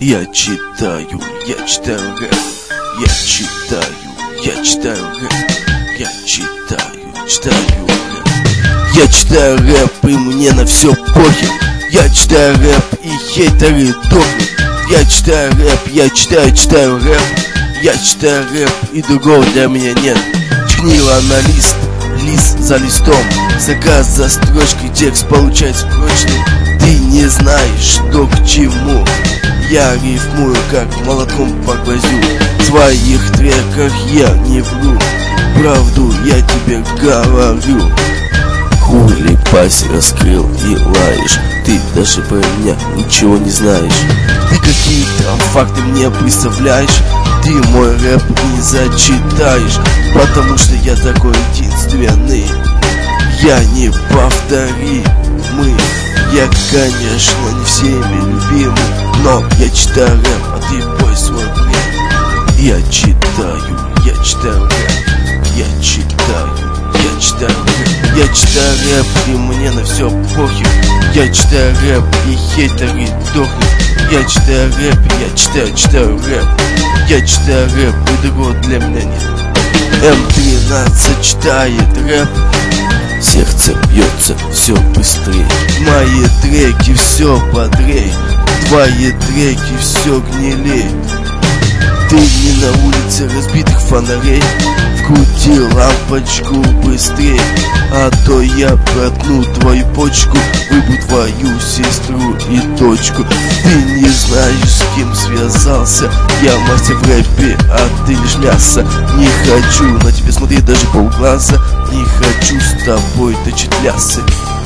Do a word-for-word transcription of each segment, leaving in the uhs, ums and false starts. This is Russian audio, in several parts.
Я читаю, я читаю рэп. Я читаю, я читаю рэп. Я читаю, читаю рэп. Я читаю рэп, и мне на все похер. Я читаю рэп, и хейтеры дохнут. Я читаю рэп, я читаю, читаю рэп. Я читаю рэп, и другого для меня нет. Чкнила на лист, лист за листом. Заказ за строчкой, текст получается прочный. Ты не знаешь, что к чему. Я рифмую, как молотком по гвоздю. В своих треках я не вру. Правду я тебе говорю. Хули пасть раскрыл и лаешь. Ты даже про меня ничего не знаешь. Ты какие-то факты мне представляешь. Ты мой рэп не зачитаешь, потому что я такой единственный. Я не повторимый. Я, конечно, не всеми любимый, но я читаю рэп, а ты пой свой бред. Я читаю, я читаю рэп. Я читаю, я читаю рэп. Я читаю рэп, и мне на все похер. Я читаю рэп, и хейтеры дохнут. Я читаю рэп, я читаю, читаю рэп. Я читаю рэп, и другого для меня нет. эм тринадцать читает рэп. Сердце бьется все быстрее. Мои треки все бодрей. Твои треки все гнилей. Ты не на улице разбитых фонарей. Вкрути лампочку быстрей, а то я проткну твою почку, выбу твою сестру и дочку. Ты не знаешь, с кем связался. Я мастер в рэпе, а ты лишь мясо. Не хочу на тебя смотреть даже полглаза. Не хочу с тобой точить лясы.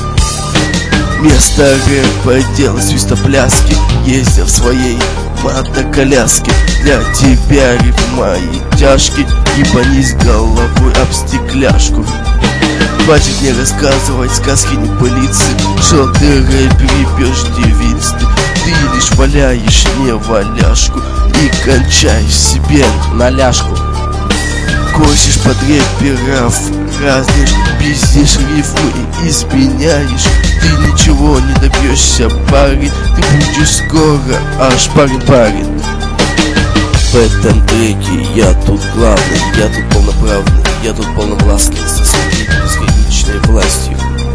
Вместо рэпа делай свистопляски. Ездя в своей мотоколяске. Для тебя рифмы мои тяжкие. Ебанись головой об стекляшку. Хватит мне рассказывать сказки, не пылиться. Что ты рэпер ебешь девиц. Ты лишь валяешь не валяшку и кончаешь себе на ляжку. Косишь под рэперов разных, пиздишь рифмы и изменяешь. Ты ничего не добьешься, парень. Ты будешь скоро аж парень-парень. В этом треке я тут главный, я тут полноправный, я тут полновластный, со своей бесконечной властью.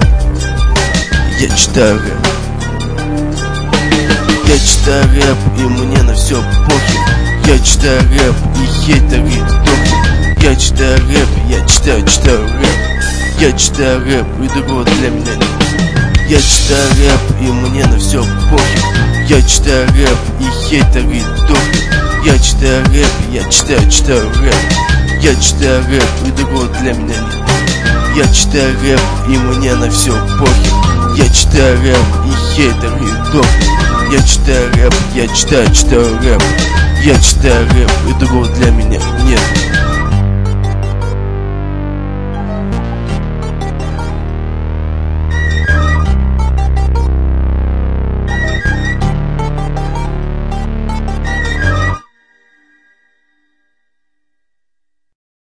Я читаю рэп. Я читаю рэп, и мне на все похер. Я читаю рэп, и хейтеры дохнут. Я читаю рэп, я читаю, читаю рэп. Я читаю рэп, и другого для меня нет. Я читаю рэп, и мне на все похер. Я читаю рэп, и хейтеры дохнут. Я читаю рэп, я читаю, читаю рэп. Я читаю рэп, и другого для меня нет. Я читаю рэп, и мне на все похер. Я читаю рэп, и хейтеры дохнут. Я читаю рэп, я читаю, читаю рэп. Я читаю рэп, и другого для меня нет.